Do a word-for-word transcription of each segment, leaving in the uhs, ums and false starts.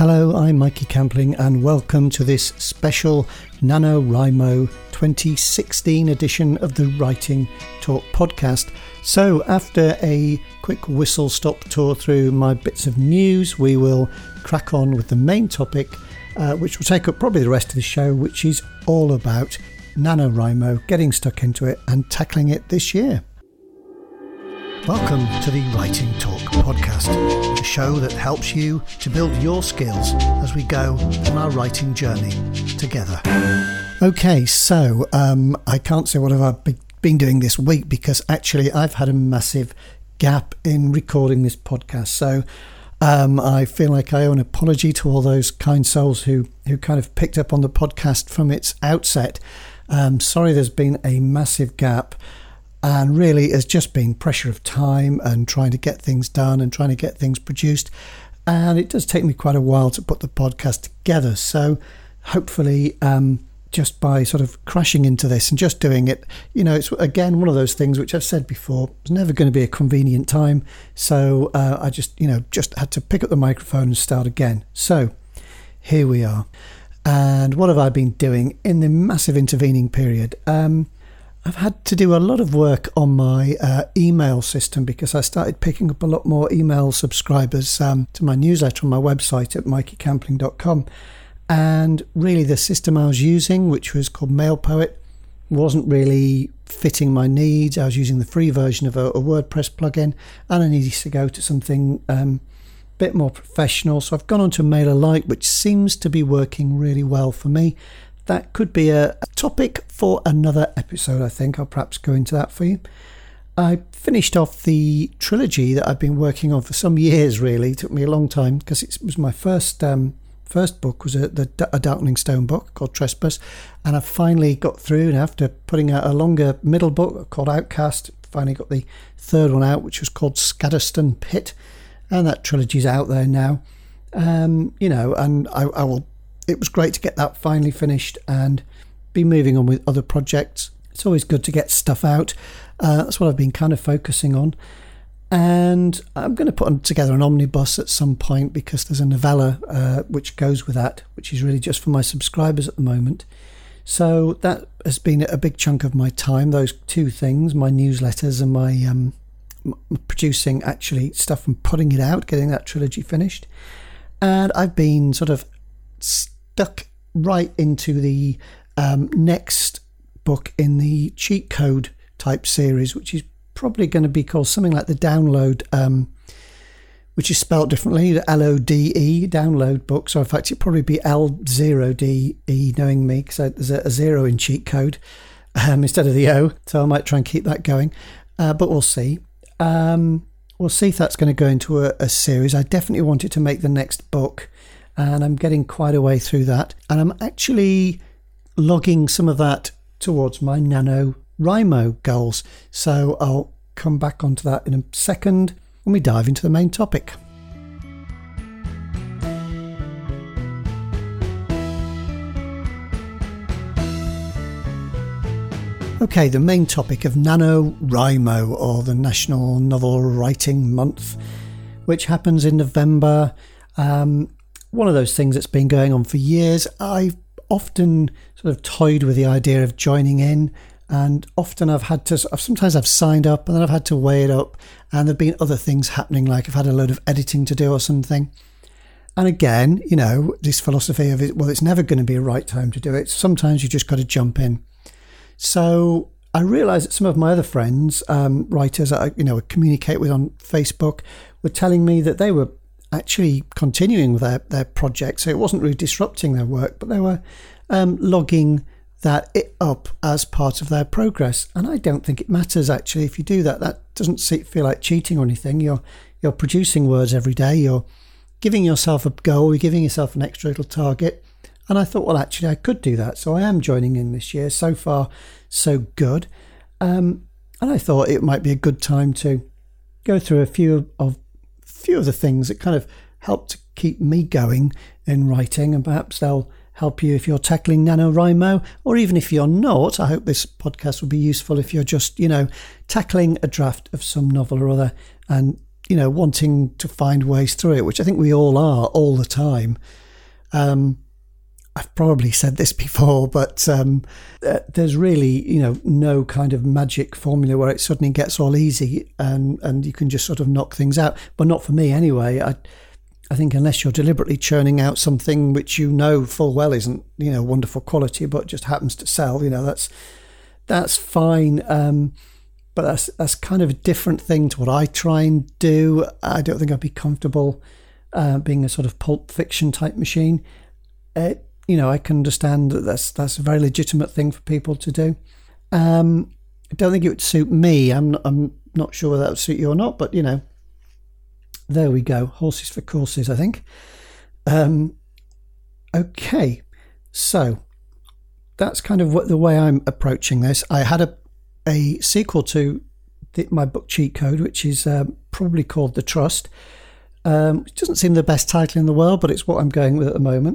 Hello, I'm Mikey Campling and welcome to this special NaNoWriMo twenty sixteen edition of the Writing Talk podcast. So after a quick whistle-stop tour through my bits of news, we will crack on with the main topic, uh, which will take up probably the rest of the show, which is all about NaNoWriMo, getting stuck into it and tackling it this year. Welcome to the Writing Talk podcast, the show that helps you to build your skills as we go on our writing journey together. Okay, so um, I can't say what I've been doing this week because actually I've had a massive gap in recording this podcast. So um, I feel like I owe an apology to all those kind souls who, who kind of picked up on the podcast from its outset. Um, sorry there's been a massive gap. And really, it's just been pressure of time and trying to get things done and trying to get things produced. And it does take me quite a while to put the podcast together. So hopefully, um, just by sort of crashing into this and just doing it, you know, it's again one of those things which I've said before, it's never going to be a convenient time. So uh, I just, you know, just had to pick up the microphone and start again. So here we are. And what have I been doing in the massive intervening period? Um, I've had to do a lot of work on my uh, email system because I started picking up a lot more email subscribers um, to my newsletter on my website at mikey campling dot com. And really the system I was using, which was called MailPoet, wasn't really fitting my needs. I was using the free version of a, a WordPress plugin and I needed to go to something um, a bit more professional. So I've gone on to MailerLite, which seems to be working really well for me. That could be a, a topic for another episode, I think. I'll perhaps go into that for you. I finished off the trilogy that I've been working on for some years, really. It took me a long time because it was my first um, first book, was a, the, a Darkening Stone book called Trespass. And I finally got through, and after putting out a longer middle book called Outcast, finally got the third one out, which was called Scadderston Pit. And that trilogy's out there now. Um, you know, and I, I will... It was great to get that finally finished and be moving on with other projects. It's always good to get stuff out. Uh, that's what I've been kind of focusing on. And I'm going to put together an omnibus at some point because there's a novella uh, which goes with that, which is really just for my subscribers at the moment. So that has been a big chunk of my time, those two things, my newsletters and my um, producing actually stuff and putting it out, getting that trilogy finished. And I've been sort of stuck right into the um, next book in the cheat code type series, which is probably going to be called something like the Download, um, which is spelled differently, the L O D E, Download book. So in fact, it'd probably be L zero D E, knowing me, because there's a, a zero in cheat code um, instead of the O. So I might try and keep that going, uh, but we'll see. Um, we'll see if that's going to go into a, a series. I definitely wanted to make the next book, and I'm getting quite a way through that. And I'm actually logging some of that towards my NaNoWriMo goals. So I'll come back onto that in a second when we dive into the main topic. Okay, the main topic of NaNoWriMo, or the National Novel Writing Month, which happens in November. Um, One of those things that's been going on for years. I've often sort of toyed with the idea of joining in, and often I've had to, sometimes I've signed up and then I've had to weigh it up, and there've been other things happening, like I've had a load of editing to do or something. And again, you know, this philosophy of it, well, it's never going to be a right time to do it. Sometimes you just got to jump in. So I realised that some of my other friends, um, writers that I, you know, communicate with on Facebook, were telling me that they were actually continuing with their, their project. So it wasn't really disrupting their work, but they were um, logging that it up as part of their progress. And I don't think it matters, actually, if you do that. That doesn't feel like cheating or anything. You're you're producing words every day. You're giving yourself a goal. You're giving yourself an extra little target. And I thought, well, actually, I could do that. So I am joining in this year. So far, so good. Um, and I thought it might be a good time to go through a few of few of the things that kind of help to keep me going in writing, and perhaps they'll help you if you're tackling NaNoWriMo, or even if you're not. I hope this podcast will be useful if you're just, you know, tackling a draft of some novel or other and you know, wanting to find ways through it, which I think we all are all the time. Um, I've probably said this before, but um, uh, there's really, you know, no kind of magic formula where it suddenly gets all easy and, and you can just sort of knock things out. But not for me anyway. I I think unless you're deliberately churning out something which you know full well isn't, you know, wonderful quality, but just happens to sell, you know, that's that's fine. Um, but that's that's kind of a different thing to what I try and do. I don't think I'd be comfortable uh, being a sort of Pulp Fiction type machine. Uh, you know, I can understand that that's, that's a very legitimate thing for people to do. Um, I don't think it would suit me. I'm not, I'm not sure whether that would suit you or not, but, you know, there we go. Horses for courses, I think. Um, okay, so that's kind of what the way I'm approaching this. I had a, a sequel to the, my book Cheat Code, which is um, probably called The Trust. Um, it doesn't seem the best title in the world, but it's what I'm going with at the moment.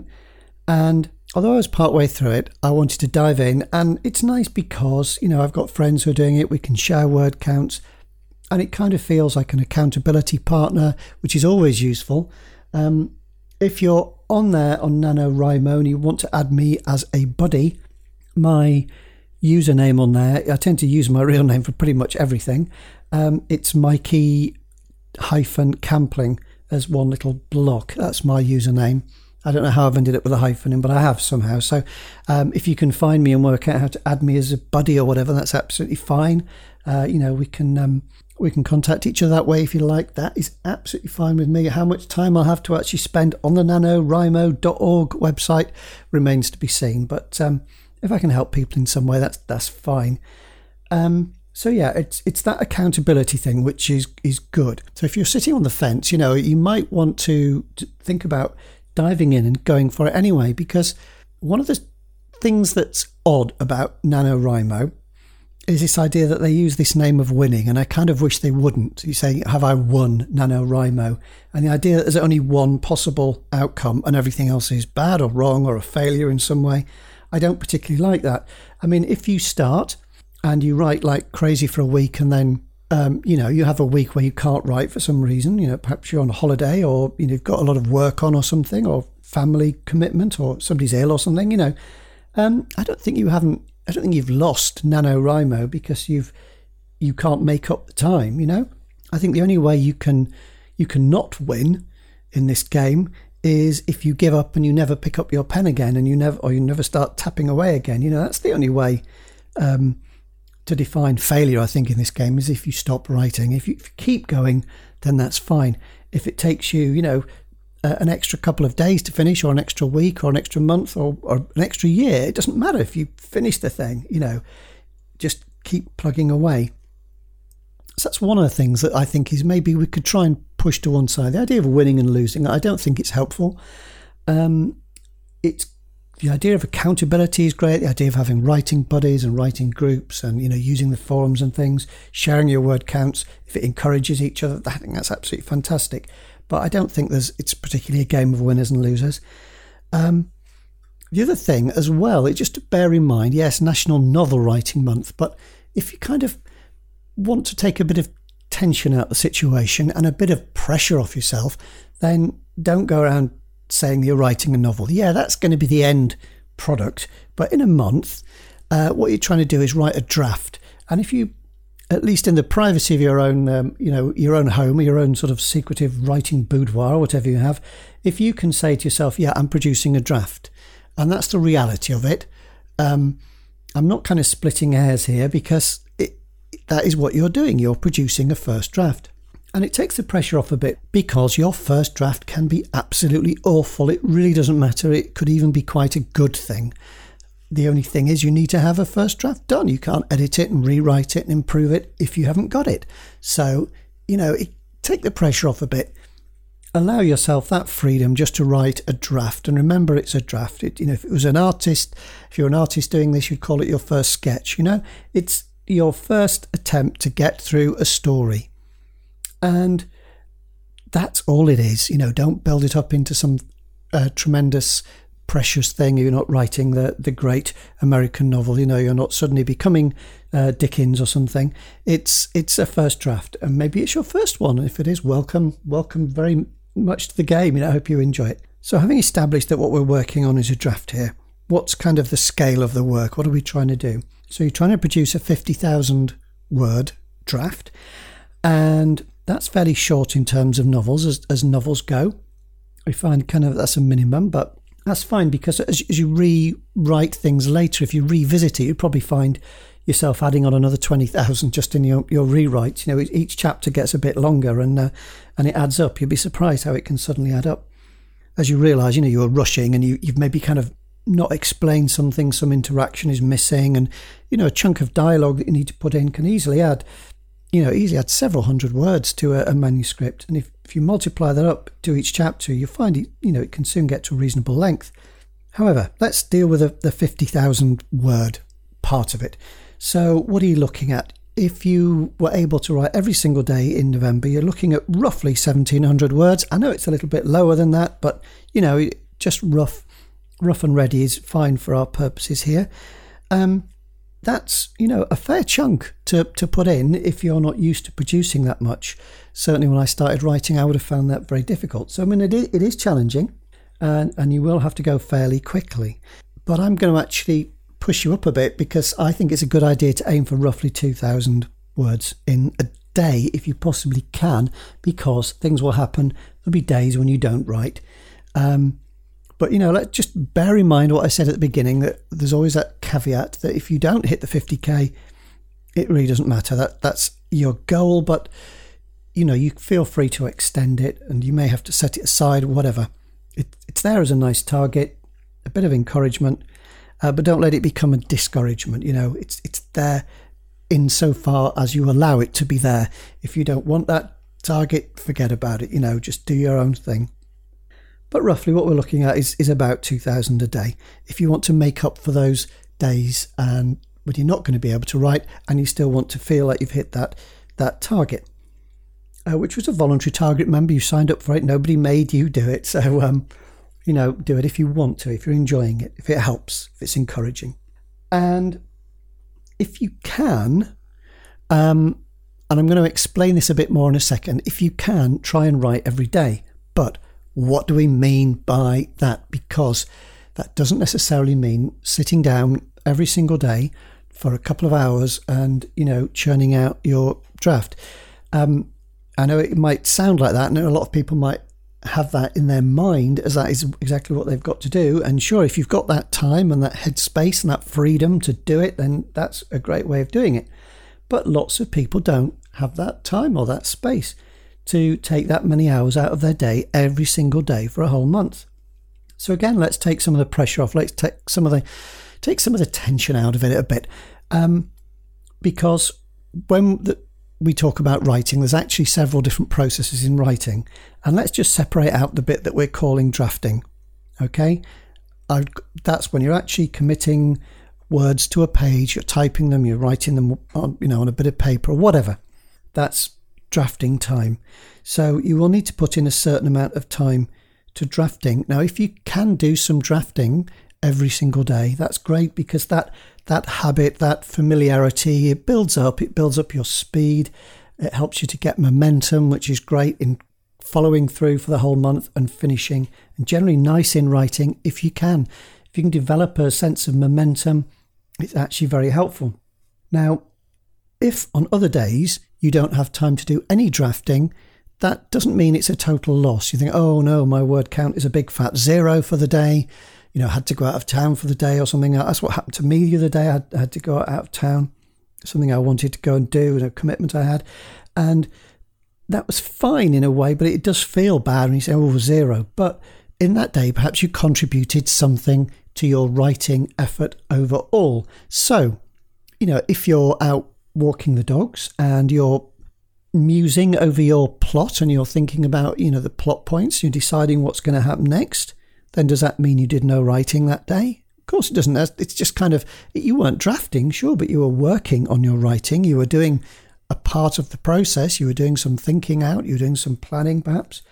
And although I was partway through it, I wanted to dive in, and it's nice because, you know, I've got friends who are doing it. We can share word counts, and it kind of feels like an accountability partner, which is always useful. Um, if you're on there on NaNoWriMo and you want to add me as a buddy, my username on there, I tend to use my real name for pretty much everything. Um, it's Mikey hyphen Campling as one little block. That's my username. I don't know how I've ended up with a hyphen in, but I have somehow. So um, if you can find me and work out how to add me as a buddy or whatever, that's absolutely fine. Uh, you know, we can um, we can contact each other that way if you like. That is absolutely fine with me. How much time I'll have to actually spend on the NaNoWriMo dot org website remains to be seen. But um, if I can help people in some way, that's that's fine. Um, so yeah, it's it's that accountability thing which is is good. So if you're sitting on the fence, you know, you might want to, to think about diving in and going for it anyway, because one of the things that's odd about NaNoWriMo is this idea that they use this name of winning, and I kind of wish they wouldn't. You say, have I won NaNoWriMo? And the idea that there's only one possible outcome and everything else is bad or wrong or a failure in some way, I don't particularly like that. I mean, if you start and you write like crazy for a week and then Um, you know, you have a week where you can't write for some reason, you know, perhaps you're on a holiday or, you know, you've got a lot of work on or something, or family commitment, or somebody's ill or something, you know, um, I don't think you haven't, I don't think you've lost NaNoWriMo because you've, you can't make up the time, you know. I think the only way you can, you can not win in this game is if you give up and you never pick up your pen again and you never, or you never start tapping away again, you know, that's the only way, um, to define failure, I think, in this game is if you stop writing. If you, if you keep going, then that's fine. If it takes you, you know, uh, an extra couple of days to finish, or an extra week, or an extra month, or, or an extra year, it doesn't matter if you finish the thing, you know, just keep plugging away. So that's one of the things that I think is maybe we could try and push to one side. The idea of winning and losing, I don't think it's helpful. Um, it's The idea of accountability is great. The idea of having writing buddies and writing groups and, you know, using the forums and things, sharing your word counts, if it encourages each other, I think that's absolutely fantastic. But I don't think there's it's particularly a game of winners and losers. Um, the other thing as well, is just to bear in mind, yes, National Novel Writing Month, but if you kind of want to take a bit of tension out of the situation and a bit of pressure off yourself, then don't go around saying you're writing a novel. Yeah, that's going to be the end product. But in a month, uh, what you're trying to do is write a draft. And if you, at least in the privacy of your own, um, you know, your own home, or your own sort of secretive writing boudoir, or whatever you have, if you can say to yourself, yeah, I'm producing a draft, and that's the reality of it. Um, I'm not kind of splitting hairs here, because it, that is what you're doing. You're producing a first draft. And it takes the pressure off a bit, because your first draft can be absolutely awful. It really doesn't matter. It could even be quite a good thing. The only thing is you need to have a first draft done. You can't edit it and rewrite it and improve it if you haven't got it. So, you know, it, take the pressure off a bit. Allow yourself that freedom just to write a draft. And remember, it's a draft. It, you know, if it was an artist, if you're an artist doing this, you'd call it your first sketch. You know, it's your first attempt to get through a story. And that's all it is. You know, don't build it up into some uh, tremendous precious thing. You're not writing the, the great American novel. You know, you're not suddenly becoming uh, Dickens or something. It's it's a first draft, and maybe it's your first one. If it is, welcome, welcome very much to the game. You know, I hope you enjoy it. So having established that what we're working on is a draft here, what's kind of the scale of the work? What are we trying to do? So you're trying to produce a fifty thousand word draft, and that's fairly short in terms of novels as, as novels go. We find kind of that's a minimum, but that's fine, because as, as you rewrite things later, if you revisit it, you probably find yourself adding on another twenty thousand just in your, your rewrites. You know, each chapter gets a bit longer, and uh, and it adds up. You'll be surprised how it can suddenly add up. As you realise, you know, you're rushing, and you, you've maybe kind of not explained something, some interaction is missing, and, you know, a chunk of dialogue that you need to put in can easily add, you know, easily add several hundred words to a, a manuscript. And if, if you multiply that up to each chapter, you find it, you know, it can soon get to a reasonable length. However, let's deal with the, the fifty thousand word part of it. So what are you looking at? If you were able to write every single day in November, you're looking at roughly seventeen hundred words. I know it's a little bit lower than that, but, you know, just rough rough and ready is fine for our purposes here. Um, that's, you know, a fair chunk to, to put in if you're not used to producing that much. Certainly when I started writing, I would have found that very difficult. So, I mean, it is, it is challenging, and, and you will have to go fairly quickly. But I'm going to actually push you up a bit, because I think it's a good idea to aim for roughly two thousand words in a day if you possibly can, because things will happen. There'll be days when you don't write. Um, but, you know, let's just bear in mind what I said at the beginning, that there's always that caveat that if you don't hit the fifty K, it really doesn't matter. That That's your goal, but, you know, you feel free to extend it, and you may have to set it aside, whatever. It, it's there as a nice target, a bit of encouragement. Uh, but don't let it become a discouragement. You know, it's it's there insofar as you allow it to be there. If you don't want that target, forget about it. You know, just do your own thing. But roughly what we're looking at is, is about two thousand a day. If you want to make up for those days and when you're not going to be able to write, and you still want to feel like you've hit that, that target, uh, which was a voluntary target. Remember, you signed up for it. Nobody made you do it. So, um, you know, do it if you want to, if you're enjoying it, if it helps, if it's encouraging. And if you can, um, and I'm going to explain this a bit more in a second, if you can, try and write every day. But what do we mean by that? Because that doesn't necessarily mean sitting down every single day for a couple of hours and, you know, churning out your draft. Um, I know it might sound like that, and a lot of people might have that in their mind as that is exactly what they've got to do. And sure, if you've got that time and that headspace and that freedom to do it, then that's a great way of doing it. But lots of people don't have that time or that space to take that many hours out of their day every single day for a whole month. So again, let's take some of the pressure off. Let's take some of the take some of the tension out of it a bit, um, because when the we talk about writing, there's actually several different processes in writing, and let's just separate out the bit that we're calling drafting. Okay, I, that's when you're actually committing words to a page, you're typing them, you're writing them on, you know, on a bit of paper or whatever. That's drafting time. So you will need to put in a certain amount of time to drafting. Now, if you can do some drafting every single day, that's great, because that that habit, that familiarity, it builds up, it builds up your speed, it helps you to get momentum, which is great in following through for the whole month and finishing, and generally nice in writing if you can. If you can develop a sense of momentum, it's actually very helpful. Now, if on other days you don't have time to do any drafting, that doesn't mean it's a total loss. You think, oh no, my word count is a big fat zero for the day. You know, I had to go out of town for the day or something. That's what happened to me the other day. I had to go out of town, something I wanted to go and do, and a commitment I had. And that was fine in a way, but it does feel bad when you say, oh, zero. But in that day, perhaps you contributed something to your writing effort overall. So, you know, if you're out walking the dogs and you're musing over your plot and you're thinking about, you know, the plot points, you're deciding what's going to happen next, then does that mean you did no writing that day? Of course it doesn't. It's just kind of, you weren't drafting, sure, but you were working on your writing. You were doing a part of the process. You were doing some thinking out. You were doing some planning, perhaps.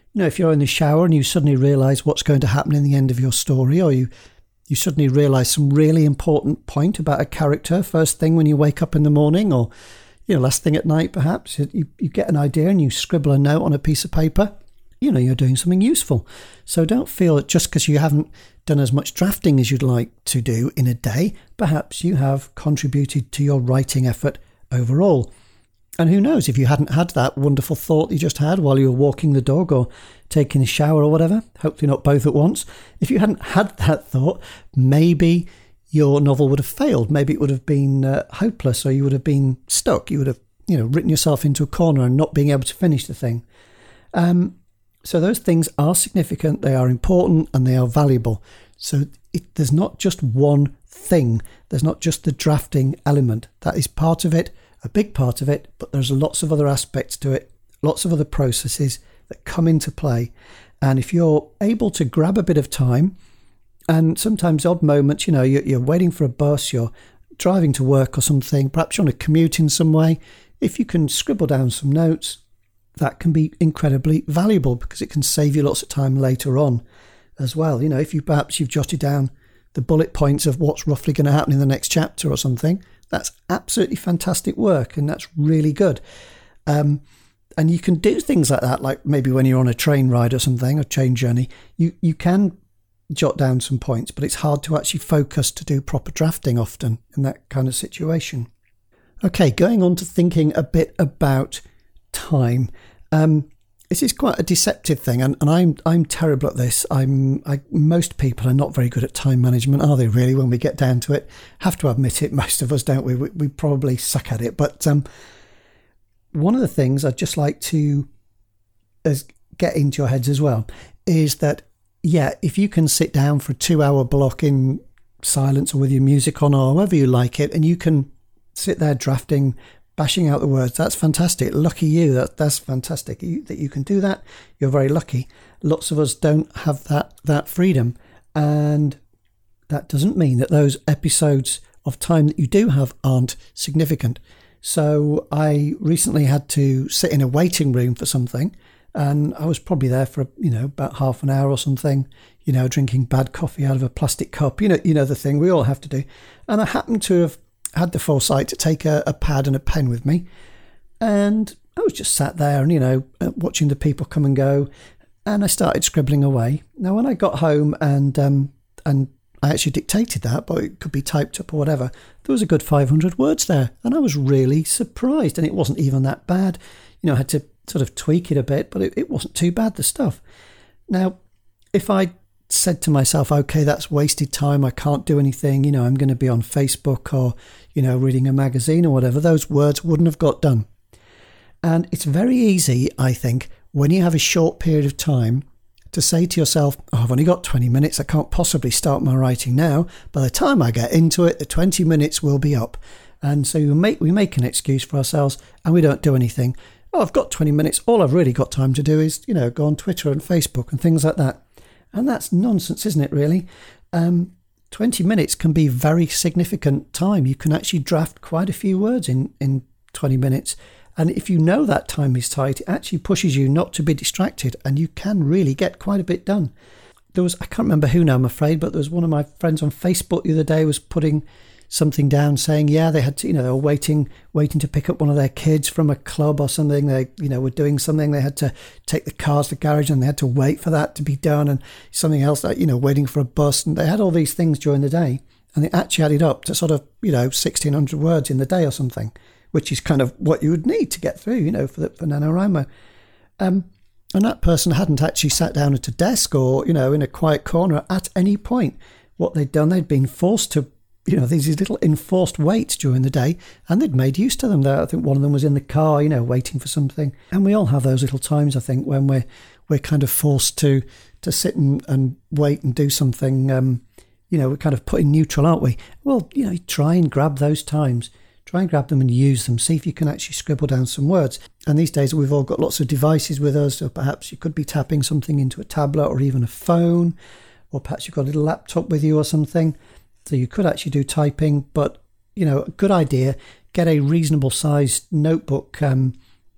You know, if you're in the shower and you suddenly realise what's going to happen in the end of your story, or you, you suddenly realise some really important point about a character first thing when you wake up in the morning, or, you know, last thing at night perhaps, you, you get an idea and you scribble a note on a piece of paper, you know, you're doing something useful. So don't feel that just because you haven't done as much drafting as you'd like to do in a day, perhaps you have contributed to your writing effort overall. And who knows, if you hadn't had that wonderful thought you just had while you were walking the dog or taking a shower or whatever, hopefully not both at once, if you hadn't had that thought, maybe your novel would have failed. Maybe it would have been uh, hopeless, or you would have been stuck. You would have, you know, written yourself into a corner and not being able to finish the thing. Um, so those things are significant, they are important, and they are valuable. So it, there's not just one thing. There's not just the drafting element. That is part of it, a big part of it, but there's lots of other aspects to it, lots of other processes that come into play. And if you're able to grab a bit of time, and sometimes odd moments, you know, you're, you're waiting for a bus, you're driving to work or something, perhaps you're on a commute in some way, if you can scribble down some notes, that can be incredibly valuable because it can save you lots of time later on as well. You know, if you perhaps you've jotted down the bullet points of what's roughly going to happen in the next chapter or something, that's absolutely fantastic work, and that's really good. Um, and you can do things like that, like maybe when you're on a train ride or something, a train journey, you, you can jot down some points, but it's hard to actually focus to do proper drafting often in that kind of situation. Okay, going on to thinking a bit about time. Um, this is quite a deceptive thing, and, and I'm I'm terrible at this. I'm I, most people are not very good at time management, are they? Really, when we get down to it, have to admit it. Most of us don't. We we, we probably suck at it. But um, one of the things I'd just like to as get into your heads as well is that yeah, if you can sit down for a two-hour block in silence or with your music on or however you like it, and you can sit there drafting, bashing out the words, that's fantastic. Lucky you. That that's fantastic you, that you can do that. You're very lucky. Lots of us don't have that that freedom, and that doesn't mean that those episodes of time that you do have aren't significant. So I recently had to sit in a waiting room for something, and I was probably there for, you know, about half an hour or something, you know, drinking bad coffee out of a plastic cup, you know, you know the thing we all have to do. And I happened to have had the foresight to take a, a pad and a pen with me, and I was just sat there and, you know, watching the people come and go, and I started scribbling away. Now, when I got home and um, and I actually dictated that, but it could be typed up or whatever, there was a good five hundred words there, and I was really surprised, and it wasn't even that bad. You know, I had to sort of tweak it a bit, but it, it wasn't too bad, the stuff. Now, if I said to myself, okay, that's wasted time, I can't do anything, you know, I'm going to be on Facebook or, you know, reading a magazine or whatever, those words wouldn't have got done. And it's very easy, I think, when you have a short period of time to say to yourself, oh, I've only got twenty minutes, I can't possibly start my writing now. By the time I get into it, the twenty minutes will be up. And so we make, we make an excuse for ourselves and we don't do anything. Oh, I've got twenty minutes. All I've really got time to do is, you know, go on Twitter and Facebook and things like that. And that's nonsense, isn't it, really? Um, twenty minutes can be very significant time. You can actually draft quite a few words in, in twenty minutes. And if you know that time is tight, it actually pushes you not to be distracted, and you can really get quite a bit done. There was, I can't remember who now, I'm afraid, but there was one of my friends on Facebook the other day was putting something down saying, yeah, they had to, you know, they were waiting, waiting to pick up one of their kids from a club or something. They, you know, were doing something. They had to take the cars to the garage and they had to wait for that to be done, and something else, like, you know, waiting for a bus. And they had all these things during the day, and they actually added up to sort of, you know, sixteen hundred words in the day or something, which is kind of what you would need to get through, you know, for the, for NaNoWriMo. Um, and that person hadn't actually sat down at a desk or, you know, in a quiet corner at any point. What they'd done, they'd been forced to, you know, these little enforced waits during the day, and they'd made use to them. There, I think one of them was in the car, you know, waiting for something. And we all have those little times, I think, when we're we're kind of forced to to sit and, and wait and do something. Um, you know, we're kind of put in neutral, aren't we? Well, you know, try and grab those times. Try and grab them and use them. See if you can actually scribble down some words. And these days we've all got lots of devices with us, so perhaps you could be tapping something into a tablet or even a phone, or perhaps you've got a little laptop with you or something. So you could actually do typing, but, you know, a good idea, get a reasonable sized notebook um,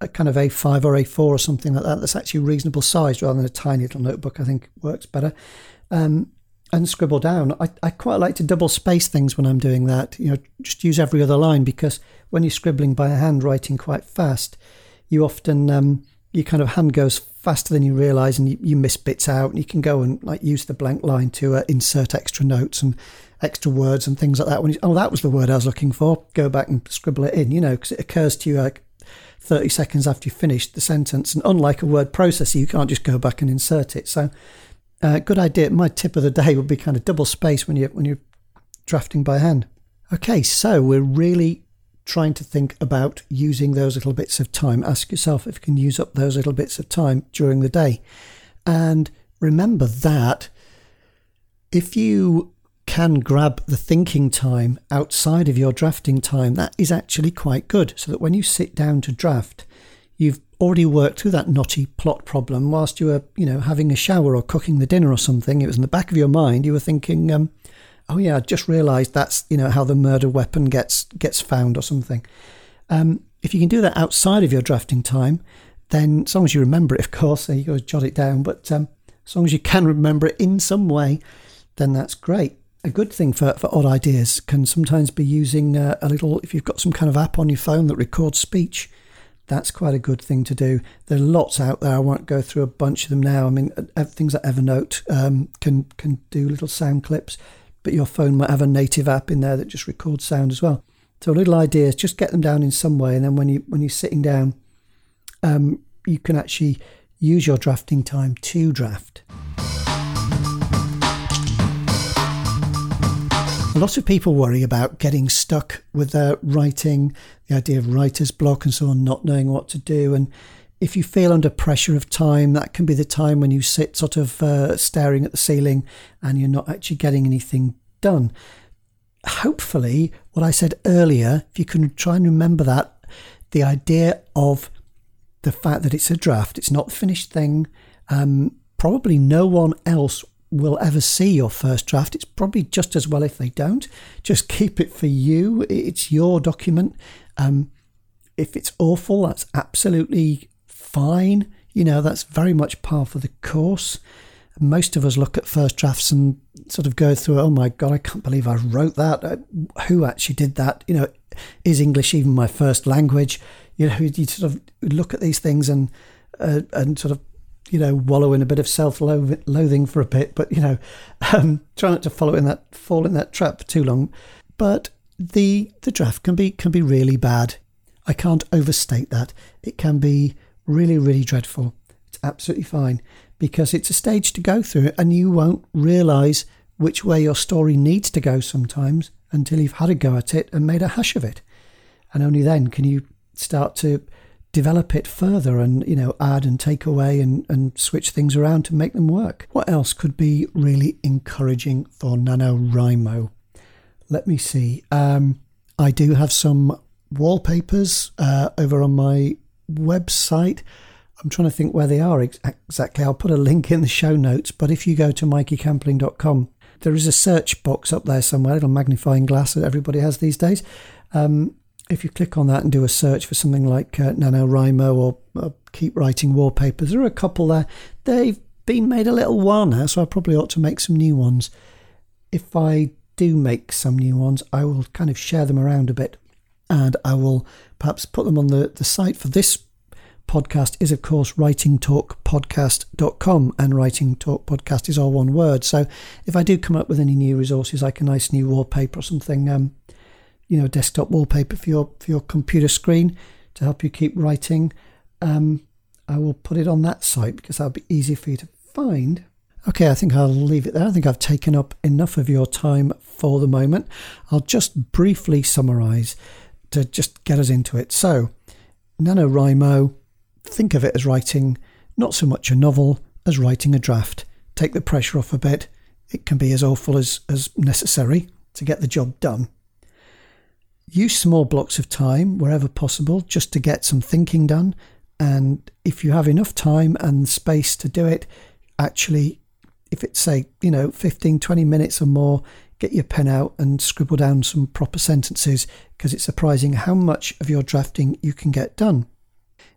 a kind of A five or A four or something like that that's actually reasonable size rather than a tiny little notebook, I think works better. Um, and scribble down. I, I quite like to double space things when I'm doing that. You know, just use every other line, because when you're scribbling by hand, writing quite fast, you often, um, your kind of hand goes faster than you realise, and you, you miss bits out, and you can go and like use the blank line to uh, insert extra notes and extra words and things like that. When you, oh, that was the word I was looking for, go back and scribble it in, you know, because it occurs to you like thirty seconds after you finished the sentence. And unlike a word processor, you can't just go back and insert it. So uh, good idea. My tip of the day would be kind of double space when you're, when you're drafting by hand. Okay, so we're really trying to think about using those little bits of time. Ask yourself if you can use up those little bits of time during the day. And remember that if you can grab the thinking time outside of your drafting time, that is actually quite good, so that when you sit down to draft, you've already worked through that knotty plot problem whilst you were, you know, having a shower or cooking the dinner or something. It was in the back of your mind. You were thinking, um, oh yeah, I just realised that's, you know, how the murder weapon gets gets found or something. Um, if you can do that outside of your drafting time, then as long as you remember it, of course, so you got to jot it down, but um, as long as you can remember it in some way, then that's great. A good thing for, for odd ideas can sometimes be using uh, a little, if you've got some kind of app on your phone that records speech, that's quite a good thing to do. There are lots out there. I won't go through a bunch of them now. I mean, things like Evernote um, can, can do little sound clips, but your phone might have a native app in there that just records sound as well. So little ideas, just get them down in some way, and then when, you, when you're sitting down, um, you can actually use your drafting time to draft. A lot of people worry about getting stuck with their writing, the idea of writer's block and so on, not knowing what to do. And if you feel under pressure of time, that can be the time when you sit sort of uh, staring at the ceiling and you're not actually getting anything done. Hopefully, what I said earlier, if you can try and remember that, the idea of the fact that it's a draft, it's not the finished thing, um, probably no one else will ever see your first draft. It's probably just as well if they don't. Just keep it for you. It's your document. Um, if it's awful, that's absolutely fine. You know, that's very much par for the course. Most of us look at first drafts and sort of go through, oh my God, I can't believe I wrote that. Uh, who actually did that? You know, is English even my first language? You know, you sort of look at these things and uh, and sort of, you know, wallow in a bit of self-loathing for a bit, but, you know, um, try not to follow in that, fall in that trap for too long. But the the draft can be can be really bad. I can't overstate that. It can be really, really dreadful. It's absolutely fine, because it's a stage to go through, and you won't realise which way your story needs to go sometimes until you've had a go at it and made a hash of it. And only then can you start to develop it further and, you know, add and take away and, and switch things around to make them work. What else could be really encouraging for NaNoWriMo? Let me see. Um, I do have some wallpapers uh, over on my website. I'm trying to think where they are ex- exactly. I'll put a link in the show notes, but if you go to mikey campling dot com, there is a search box up there somewhere, a little magnifying glass that everybody has these days. Um, If you click on that and do a search for something like uh, NaNoWriMo or uh, Keep Writing Wallpapers, there are a couple there. They've been made a little while now, so I probably ought to make some new ones. If I do make some new ones, I will kind of share them around a bit, and I will perhaps put them on the, the site for this podcast is, of course, writing talk podcast dot com, and Writing Talk Podcast is all one word. So if I do come up with any new resources, like a nice new wallpaper or something, um, you know, desktop wallpaper for your for your computer screen to help you keep writing, um, I will put it on that site, because that'll be easier for you to find. Okay, I think I'll leave it there. I think I've taken up enough of your time for the moment. I'll just briefly summarise to just get us into it. So, NaNoWriMo, think of it as writing not so much a novel as writing a draft. Take the pressure off a bit. It can be as awful as, as necessary to get the job done. Use small blocks of time wherever possible just to get some thinking done. And if you have enough time and space to do it, actually, if it's, say, you know, fifteen, twenty minutes or more, get your pen out and scribble down some proper sentences, because it's surprising how much of your drafting you can get done.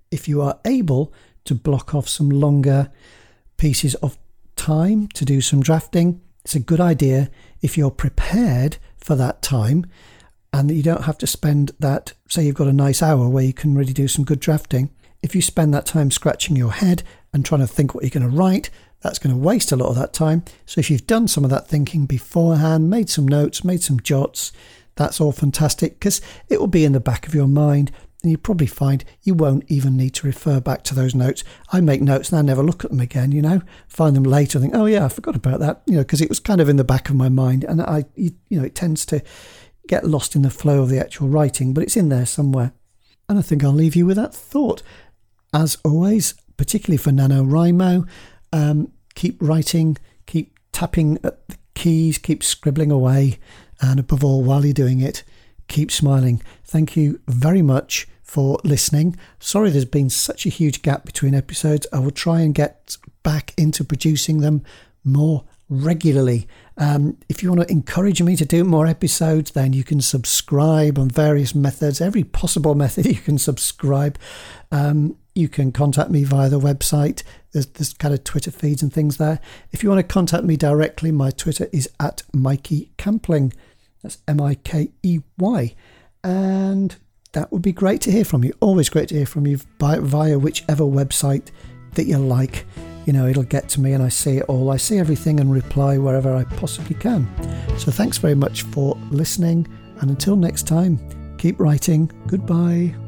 if you are able to block off some longer pieces of time to do some drafting, it's a good idea if you're prepared for that time and that you don't have to spend that, say you've got a nice hour where you can really do some good drafting. If you spend that time scratching your head and trying to think what you're going to write, that's going to waste a lot of that time. So if you've done some of that thinking beforehand, made some notes, made some jots, that's all fantastic, because it will be in the back of your mind and you probably find you won't even need to refer back to those notes. I make notes and I never look at them again, you know, find them later and think, oh yeah, I forgot about that, you know, because it was kind of in the back of my mind, and I, you, you know, it tends to get lost in the flow of the actual writing, but it's in there somewhere. And I think I'll leave you with that thought. As always, particularly for NaNoWriMo, um, keep writing, keep tapping at the keys, keep scribbling away, and above all, while you're doing it, keep smiling. Thank you very much for listening. Sorry there's been such a huge gap between episodes. I will try and get back into producing them more regularly. Um, if you want to encourage me to do more episodes, then you can subscribe on various methods, every possible method you can subscribe. Um, you can contact me via the website. There's, there's kind of Twitter feeds and things there. If you want to contact me directly, my Twitter is at Mikey Campling. That's M I K E Y. And that would be great to hear from you. Always great to hear from you by, via whichever website that you like. You know, it'll get to me and I see it all. I see everything and reply wherever I possibly can. So thanks very much for listening. And until next time, keep writing. Goodbye.